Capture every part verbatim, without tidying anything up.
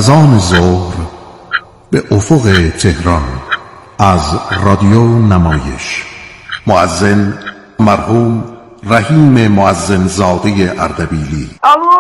اذان ظهر به افق تهران از رادیو نمایش. مؤذن مرحوم رحیم مؤذن زاده اردبیلی.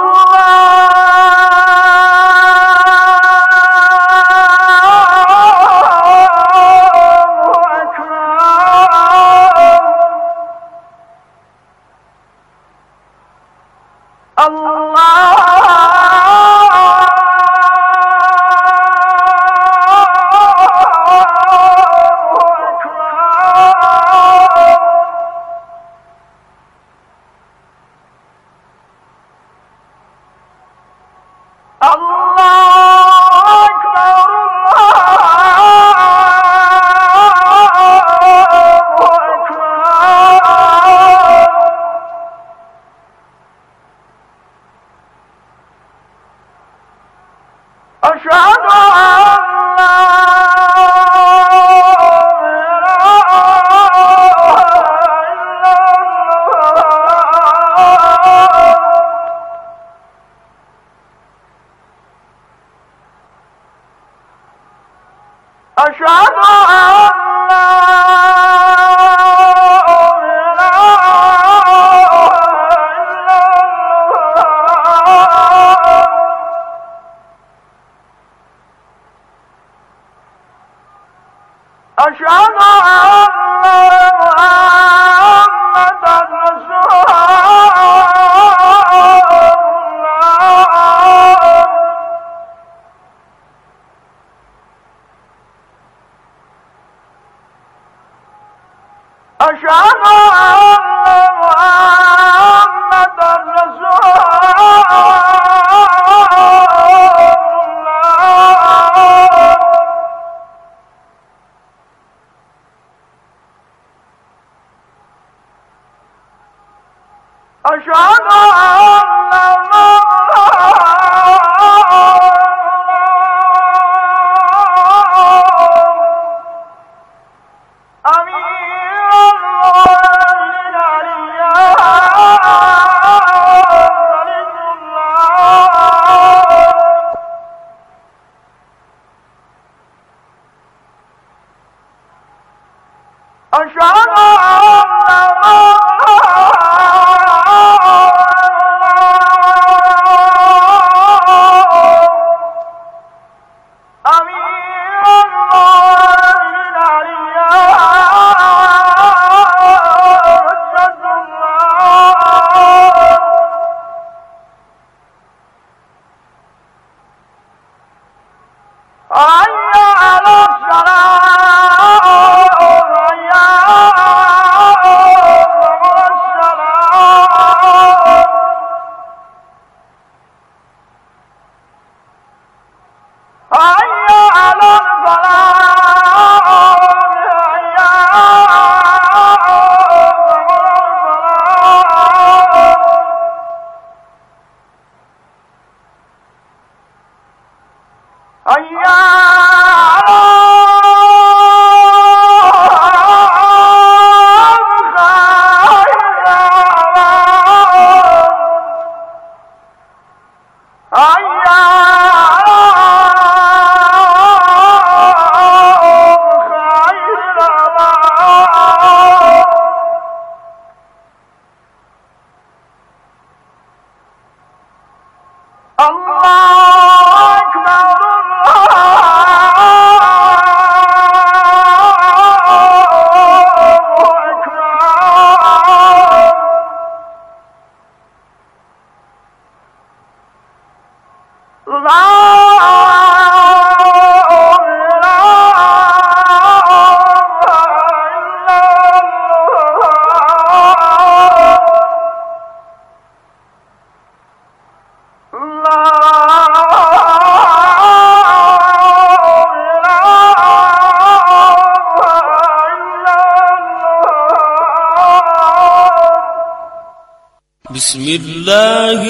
بسم الله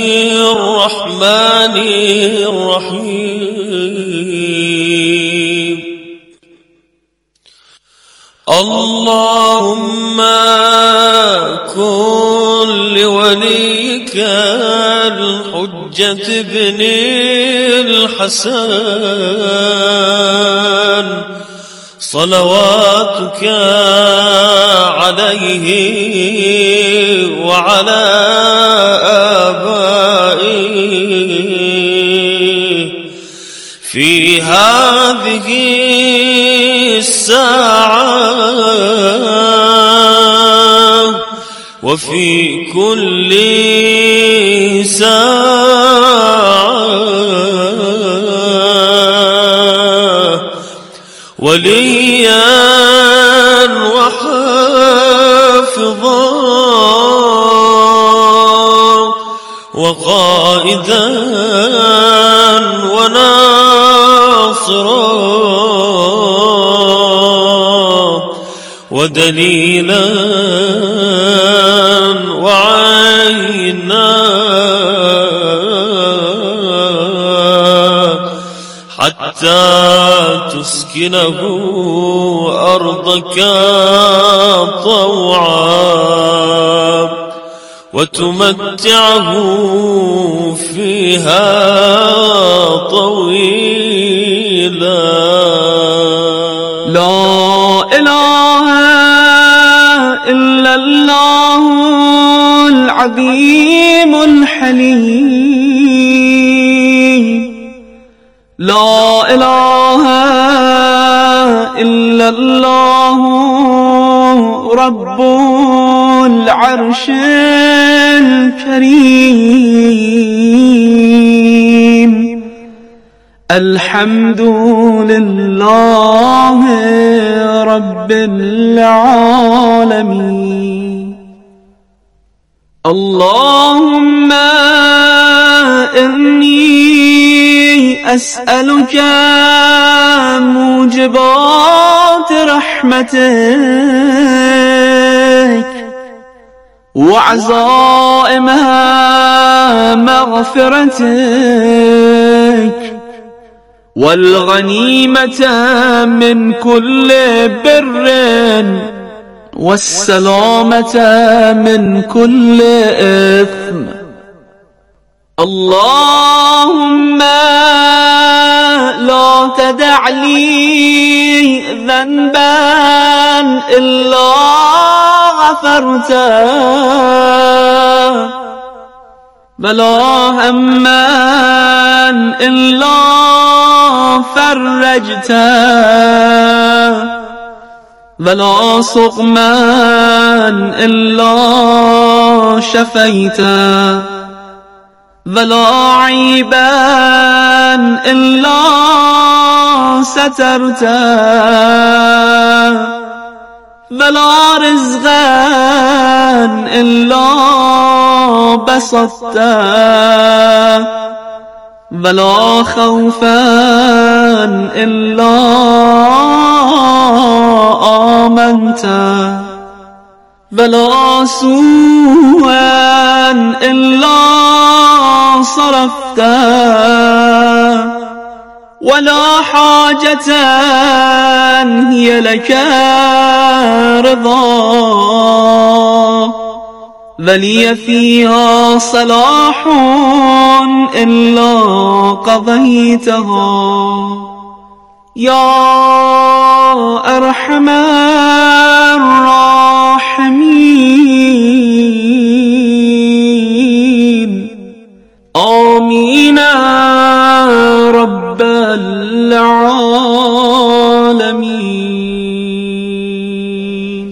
الرحمن الرحيم. اللهم كن لوليك الحجة بن الحسن صلواتك عليه وعلى آبائه في هذه الساعة وفي كل ساعة وليا وحافظا وقائدا وناصرا ودليلا وعينا حتى تسكنه أرضك طوعا وتمتعه فيها طويلا. لا إله إلا الله العظيم الحليم. لا إله إلا الله رب العرش الكريم. الحمد لله رب العالمين. اللهم إني أسألك موجبات رحمتك وعزائم مغفرتك والغنيمة من كل بر والسلامة من كل إثم. اللهم لا تدع لي ذنبا إلا غفرته ولا هما إلا فرجته ولا سقما إلا شفيته ولا عيبا إلا سترته ولا رزقا إلا بسطته ولا خوفا إلا آمنته ولا سوءا إلا صرفته ولا حاجة هي لك رضا ولي فيها صلاح إلا قضيتها يا أرحم الراحمين. آمين رب العالمين.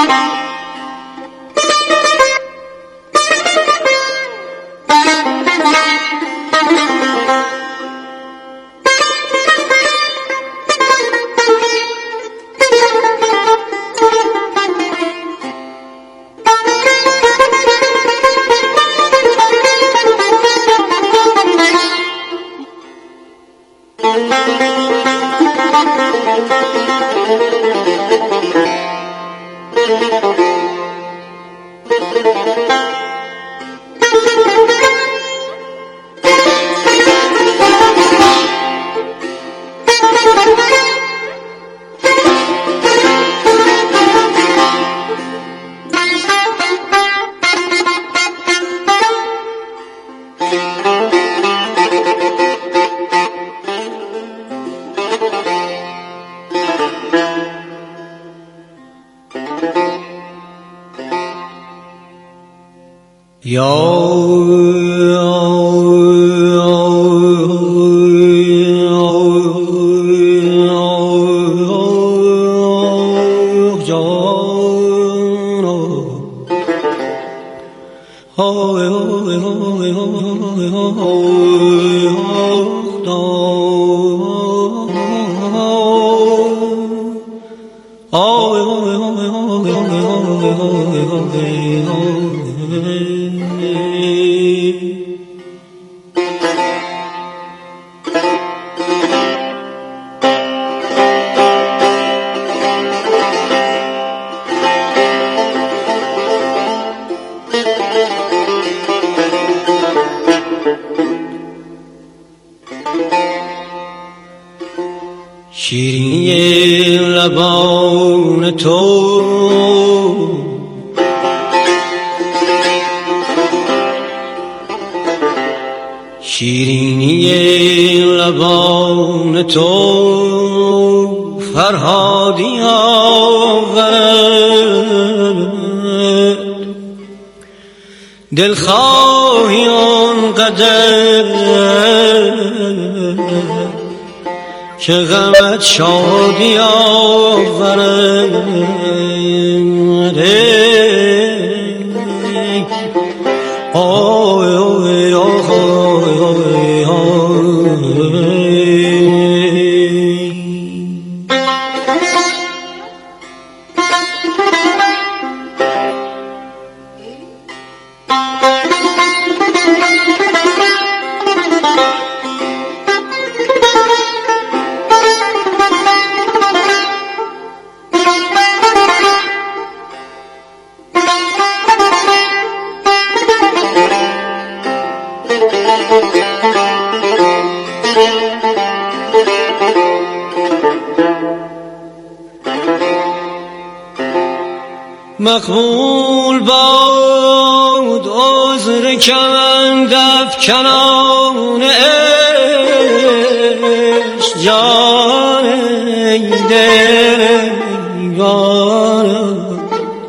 شیرینی لبان تو شیرینی لبان تو فرهادی آورد دلخواهی آنقدر که غمت شادی آورد آی آی آی آی مقبول باد عذر کمند افکنان عشق جان دلگانم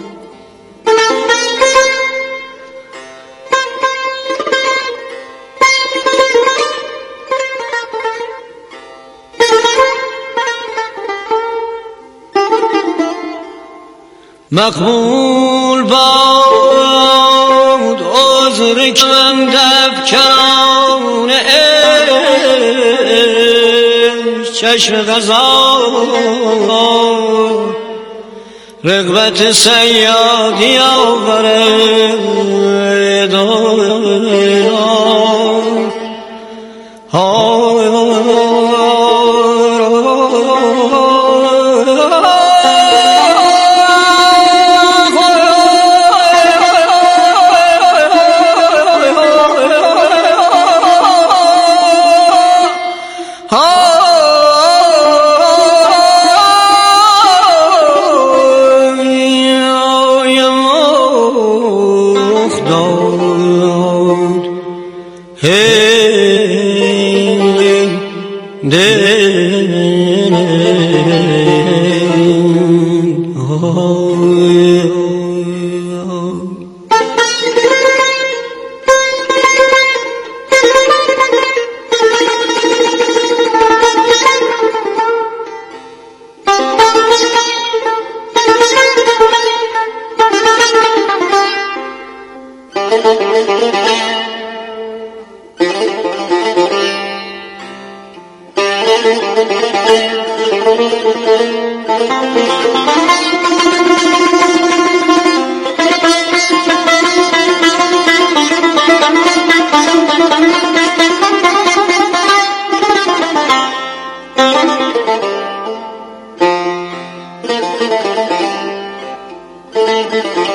مقبول باد عذر کمند افکنان عشق چشم غزال رغبت صیادی آورد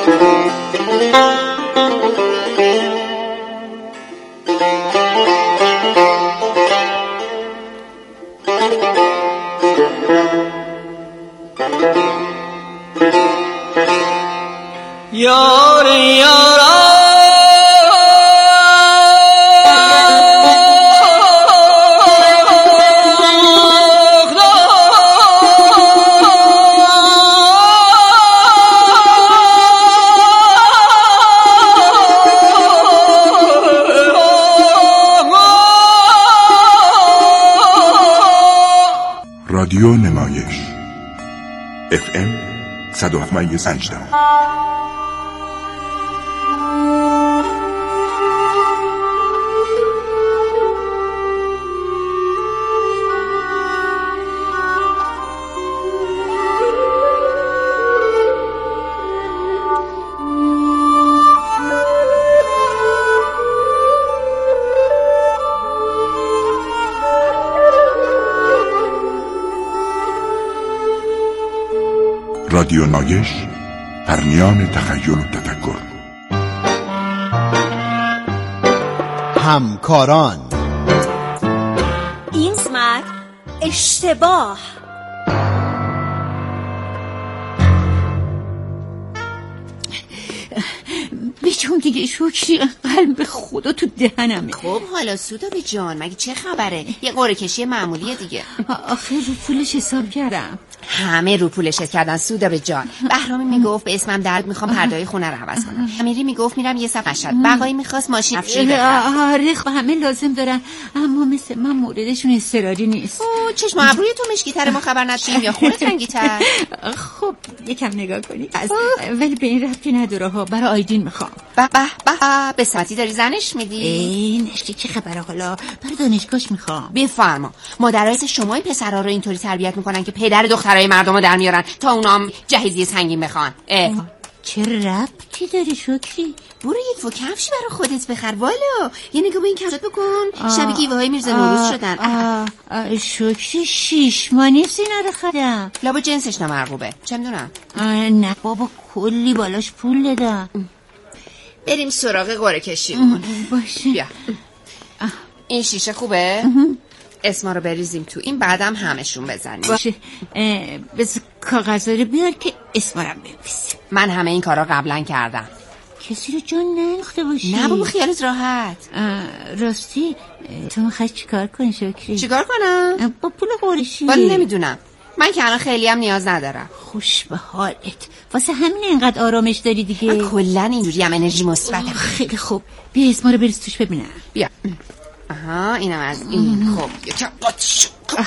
یار یارا رادیو نمایش اف ام صد و هفت ممیز پنج. رادیو نمایش در میان تخیل و تفکر. همکاران. این قسمت اشتباه. بچون دیگه شکری، قلب خدا تو دهنمه. خب حالا سودابه جان، مگه چه خبره؟ یه قرعه کشی معمولیه دیگه. آخه رو پولش حساب کردم. همه رو پولش حساب کردن سودابه جان. بهرامی میگفت به اسمم درد میخوام پردای خونه رو عوض کنم. امیری میگفت میرم یه صف مشهد. بقایی میخواست ماشین افشی بخرم. آره همه لازم دارن، اما مثل من موردشون اضطراری نیست. اوه چشم ابروی تو مشکی‌تره، ما خبر نداشتیم یا خونه تنگی‌تر؟ خب یکم نگاه کنی از ولی به این ربطی نداره ها. برای آیدین میخوام. به به به به ساعتی داری زنش میدی؟ این نشتی چه خبره حالا؟ برای دانشگاهش میخوام. بفرما. مادرای شما این پسرا رو اینطوری تربیت میکنن که پدر دخترای مردمو در میارن تا اونام جهیزیه سنگین بخوان. چه ربطی داری شکری؟ برو یه فو کفشی برای خودت بخر والا. یه نگاه به این کفشات بکن، شبیه گیوه های میرزا نوروز شدن. آه آه شکری شیش ماه نیست اینا رو خریدم. لابا جنسش نمرغوبه، چه میدونم. نه بابا کلی بالاش پول دادم. بریم سراغ قرعه کشیمون. باشه بیا. این شیشه خوبه؟ اسما رو بریزیم تو این، بعدم همشون بزنیم. باشه. بس کاغذ رو بیار که اسما رو بنویسیم. من همه این کارا قبلا کردم. کسی رو جان ننخته باشی. نه بابا خیالت راحت. راستی تو میخوای چیکار کنی شکری؟ چیکار کنم؟ با پول قرشی. ولی نمیدونم، من که الان خیلی هم نیاز ندارم. خوش به حالت، واسه همین اینقدر آرامش داری دیگه. من کلا اینجوری هم انرژی مثبتم. خیلی خوب، بیا اسما رو بریز توش ببینم. بیا. آها اینم از این. خب یکم قاطی.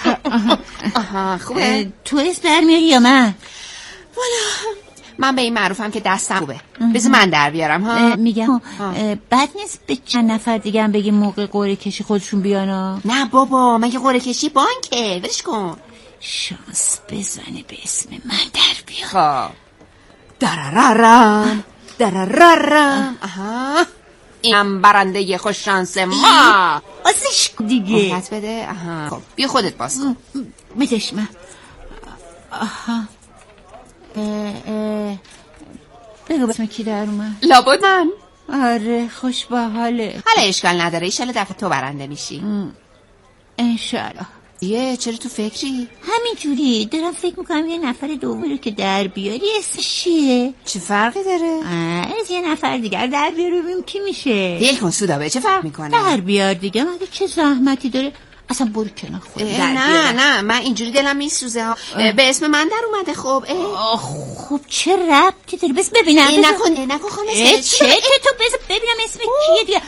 آها خوبه. تو اسم در میاری یا من؟ والا من به این معروفم که دستم خوبه. بذار من در بیارم ها. میگم بد نیست به چند نفر دیگه هم بگیم موقع قرعه کشی خودشون بیانا. نه بابا مگه قرعه کشی بانکه، ولش کن. شانس بزنه به اسم من در بیار. خب درررم درررم. آها اینم برنده خوش شانس ما. آسش دیگه مهلت بده. آها خب بیا خودت باز کن. بدش من. آها بگو بسم کی در اومد؟ لابد من. آره خوش به حاله. حالا اشکال نداره، ایشالا دفعه تو برنده میشی انشالله. یه چرا تو فکری؟ همینجوری دارم فکر میکنم یه نفر دومی رو که در بیاری اسمش چیه؟ چه فرقی داره؟ از یه نفر دیگر در بیاری ببینیم کی میشه. دیل کن سودابه، چه فرق میکنه؟ در بیار دیگه، مگه چه زحمتی داره؟ اصلا برو کنار خود در بیار. نه نه من اینجوری دلم میسوزه ها. به اسم من در اومده. خب خب چه ربطی داره؟ بس ببینم. ای نکن نکن خانم. چه که تو بس ببینم اسم کیه دیگه.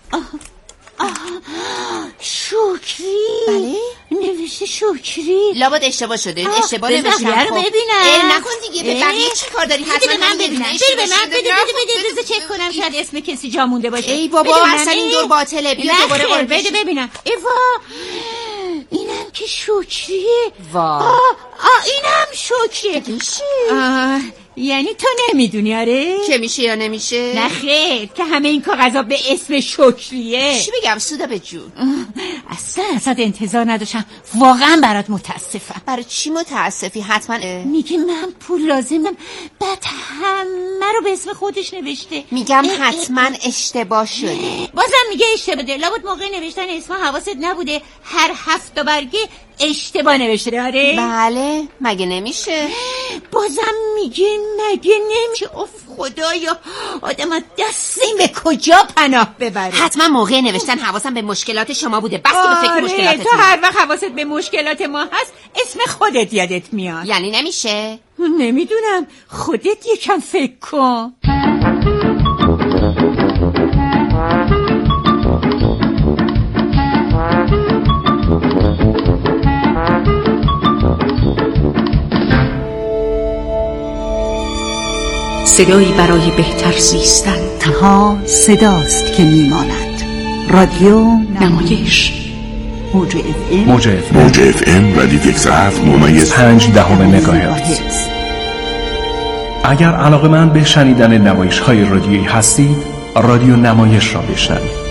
شکری. بله نوشته شکری. لابد اشتباه شده. اشتباه نوشتم. خب ببینم. نکن دیگه. به بقیه چی کار داری؟ حتما من ببینم. بده به من. بده بده بده چک کنم شاید اسم کسی جا مونده باشه. ای بابا اصلا این دور باطله. بیا دوباره قرعه بده ببینم. ایوا اینم که شکریه. وا آه اینم شکریه. یعنی تو نمیدونی؟ آره که میشه یا نمیشه؟ نه خیر، که همه این کاغذا به اسم شکریه. چی بگم سودا به جون؟ اصلا ازت انتظار نداشتم، واقعا برات متاسفم. برای چی متاسفی؟ حتما میگه من پول لازمم، بعد همه رو به اسم خودش نوشته. میگم حتما اشتباه شده. بازم میگه اشتباه ده. لابد موقع نوشتن اسم حواست نبوده، هر هفت تا برگه اشتباه نوشته. آره بله، مگه نمیشه؟ بازم میگه مگه نمیشه. اوف خدایا، آدم از دست این به کجا پناه ببره؟ حتما موقع نوشتن حواسم به مشکلات شما بوده. بس که به فکر آره، مشکلاتتون. تو هر وقت حواست به مشکلات ما هست اسم خودت یادت میاد. یعنی نمیشه؟ نمیدونم، خودت یکم فکر کن. صدایی برای بهتر زیستن. تنها صداست که میماند. رادیو نمایش موج اف ام موج اف ام موج اف ام رادیو یک هفت ممیز پنج دهم مگاهرتز. اگر علاقه من به شنیدن نمایش های رادیویی هستید، رادیو نمایش را بشنوید.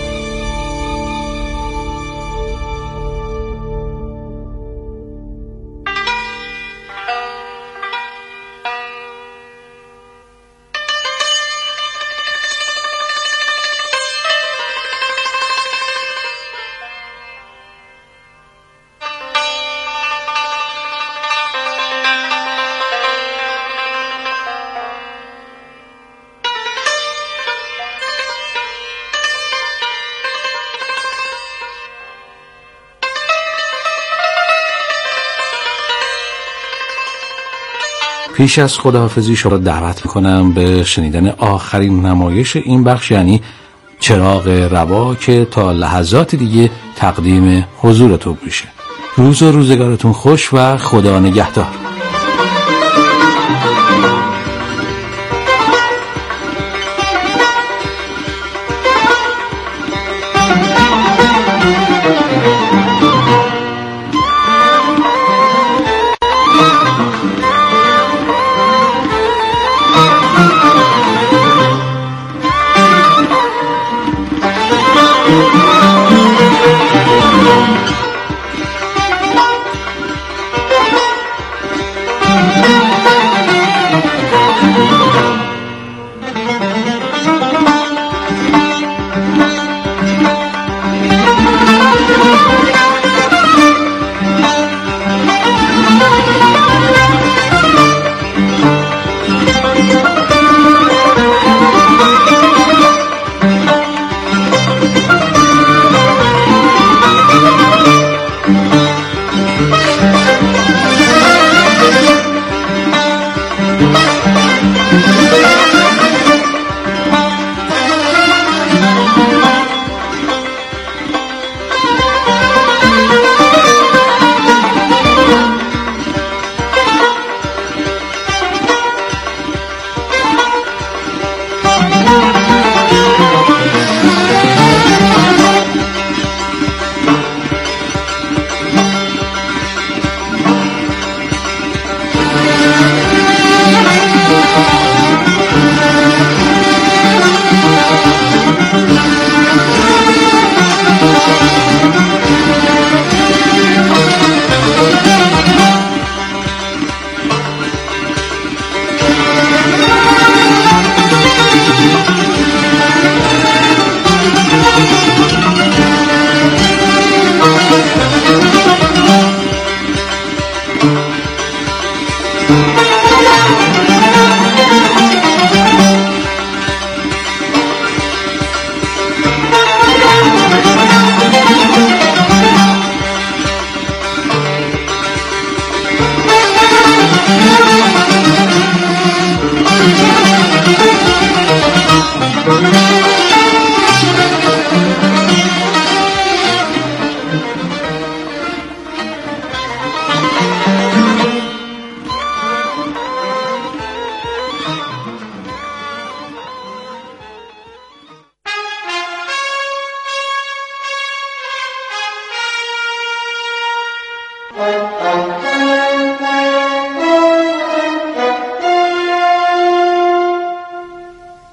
پیش از خداحافظی شما را دعوت میکنم به شنیدن آخرین نمایش این بخش، یعنی چراغ روا، که تا لحظات دیگه تقدیم حضورتون میشه. روز و روزگارتون خوش و خدا نگهدار.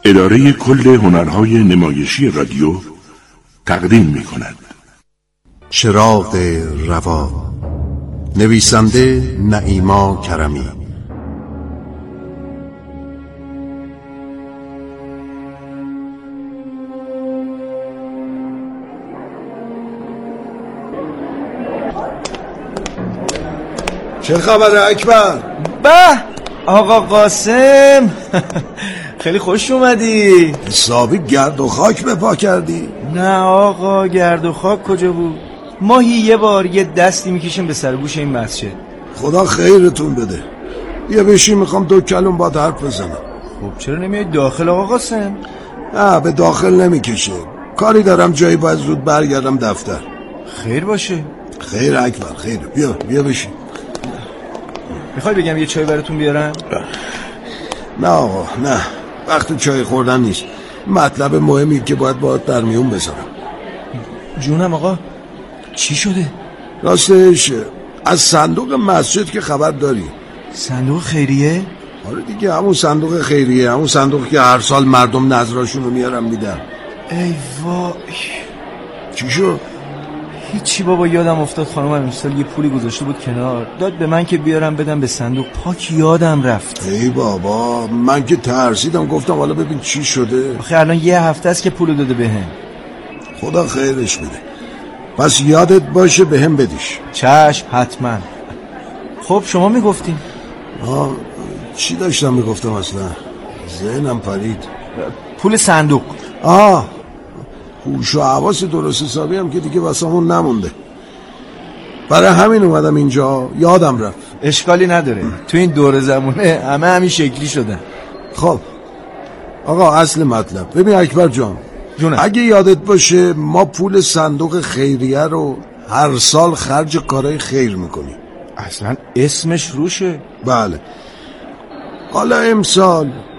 اداره کل هنرهای نمایشی رادیو تقدیم می کند. چراغ روا، نویسنده نعیما کرمی. چه خبره اکبر؟ به آقا قاسم خیلی خوش اومدی. حسابی گرد و خاک به پا کردی؟ نه آقا، گرد و خاک کجا بود؟ ماهی یه بار یه دستی میکشیم به سر گوش این مسجد. خدا خیرتون بده. بیا بشین، میخوام دو کلم با حرف بزنم. خب چرا نمیای داخل آقا قاسم؟ نه به داخل نمیکشه، کاری دارم، جایی باید زود برگردم دفتر. خیر باشه. خیر اکبر، خیر. بیا بیا بشین. میخوای بگم یه چای براتون بیارم؟ نه آقا نه، وقت چای خوردن نیست. مطلب مهمی که باید باید در میون بذارم. جونم آقا، چی شده؟ راستش از صندوق مسجد که خبر داری؟ صندوق خیریه؟ آره دیگه، همون صندوق خیریه، همون صندوق که هر سال مردم نذراشون رو میارن میدن. ای وای، چی شد؟ هیچی بابا، یادم افتاد خانم امسال یه پولی گذاشته بود کنار، داد به من که بیارم بدم به صندوق، پاک یادم رفت. ای بابا، من که ترسیدم، گفتم حالا ببین چی شده. آخه الان یه هفته است که پولو داده بهم. خدا خیرش بده. پس یادت باشه بهم بدیش. چشم حتما. خب شما میگفتین؟ آه چی داشتم میگفتم اصلا؟ ذهنم پرید. پول صندوق. آه هوش و حواس درست حسابی هم که دیگه واسمون نمونده. برای همین اومدم اینجا، یادم رفت. اشکالی نداره، تو این دور زمونه همه همین شکلی شدن. خب آقا، اصل مطلب ببین اکبر جان، جونه. اگه یادت باشه ما پول صندوق خیریه رو هر سال خرج کارهای خیر میکنیم. اصلا اسمش روشه. بله. حالا امسال